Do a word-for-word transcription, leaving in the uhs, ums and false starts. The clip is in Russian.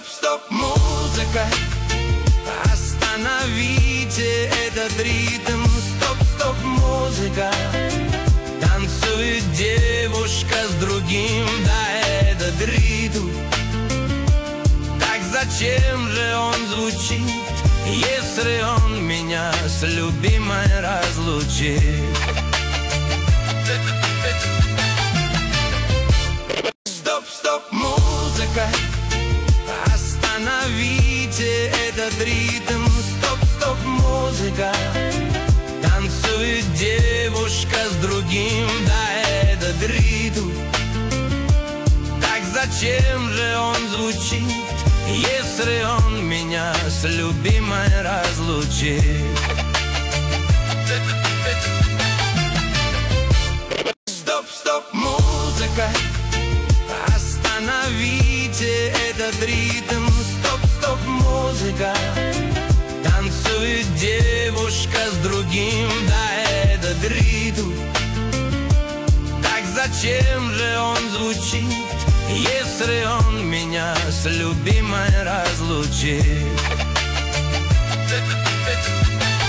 стоп, музыка, остановите этот ритм. Стоп, стоп, музыка, танцует девушка с другим, да, этот ритм. Так зачем же он звучит, если он меня с любимой разлучит? Стоп, стоп, музыка, остановите этот ритм. Стоп, стоп, музыка, танцует девушка с другим, да, этот ритм. Так зачем же он звучит, если он меня с любимой разлучит? Стоп, стоп, музыка, остановите этот ритм. Стоп, стоп, музыка, танцует девушка с другим, да, этот ритм. Так зачем же он звучит, если он меня с любимой разлучит?